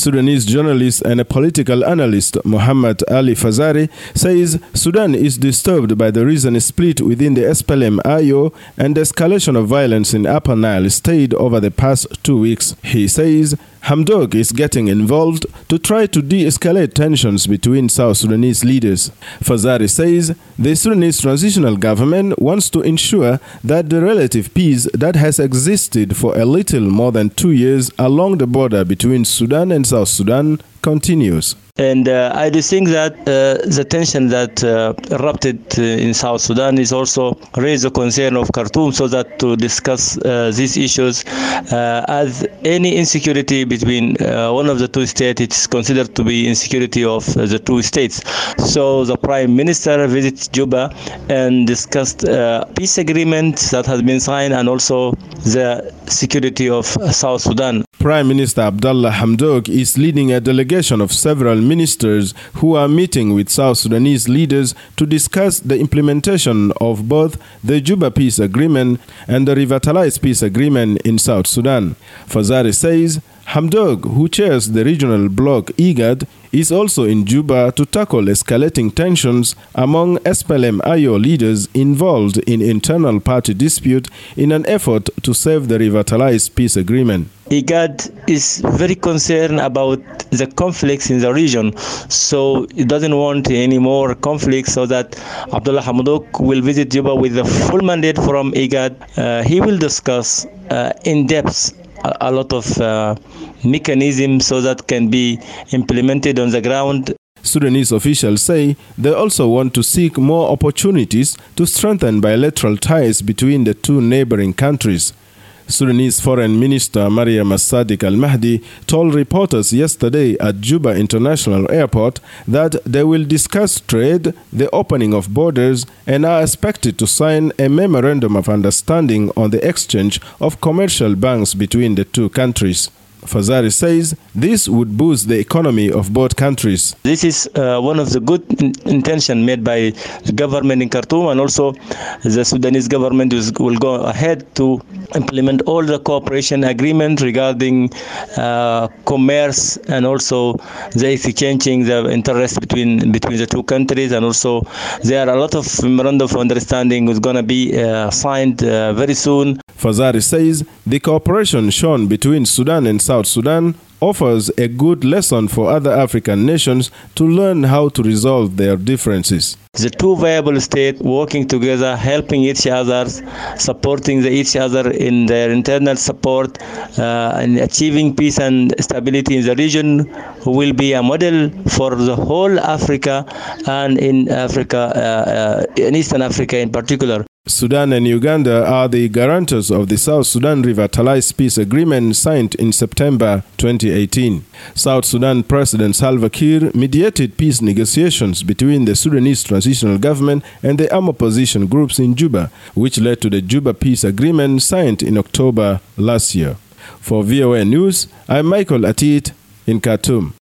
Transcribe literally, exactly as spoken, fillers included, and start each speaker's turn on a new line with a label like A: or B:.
A: Sudanese journalist and a political analyst Muhammad Ali Fazari says Sudan is disturbed by the recent split within the S P L M I O and the escalation of violence in Upper Nile State over the past two weeks. He says Hamdok is getting involved to try to de-escalate tensions between South Sudanese leaders. Fazari says the Sudanese transitional government wants to ensure that the relative peace that has existed for a little more than two years along the border between Sudan and South Sudan continues.
B: And uh, I do think that uh, the tension that uh, erupted uh, in South Sudan is also raised the concern of Khartoum, so that to discuss uh, these issues uh, as any insecurity between uh, one of the two states, it is considered to be insecurity of uh, the two states. So the Prime Minister visited Juba and discussed uh, peace agreement that has been signed and also the security of South Sudan.
A: Prime Minister Abdallah Hamdok is leading a delegation of several ministers who are meeting with South Sudanese leaders to discuss the implementation of both the Juba Peace Agreement and the Revitalized Peace Agreement in South Sudan. Fazari says Hamdok, who chairs the regional bloc IGAD, is also in Juba to tackle escalating tensions among S P L M I O leaders involved in internal party dispute in an effort to save the Revitalized Peace Agreement.
B: IGAD is very concerned about the conflicts in the region, so it doesn't want any more conflicts, so that Abdullah Hamdok will visit Juba with a full mandate from IGAD. Uh, he will discuss uh, in depth a, a lot of uh, mechanisms so that can be implemented on the ground.
A: Sudanese officials say they also want to seek more opportunities to strengthen bilateral ties between the two neighboring countries. Sudanese Foreign Minister Mariam As-Sadiq Al-Mahdi told reporters yesterday at Juba International Airport that they will discuss trade, the opening of borders, and are expected to sign a memorandum of understanding on the exchange of commercial banks between the two countries. Fazari says this would boost the economy of both countries.
B: This is uh, one of the good in- intentions made by the government in Khartoum, and also the Sudanese government is, will go ahead to implement all the cooperation agreement regarding uh, commerce and also the exchanging the interest between between the two countries, and also there are a lot of memorandum of understanding is going to be uh, signed uh, very soon.
A: Fazari says the cooperation shown between Sudan and South Sudan offers a good lesson for other African nations to learn how to resolve their differences.
B: The two viable states working together, helping each other, supporting the each other in their internal support, uh, and achieving peace and stability in the region will be a model for the whole Africa, and in Africa, uh, uh, in Eastern Africa in particular.
A: Sudan and Uganda are the guarantors of the South Sudan Revitalized Peace Agreement signed in September twenty eighteen. South Sudan President Salva Kiir mediated peace negotiations between the Sudanese transitional government and the armed opposition groups in Juba, which led to the Juba Peace Agreement signed in October last year. For V O A News, I'm Michael Atit in Khartoum.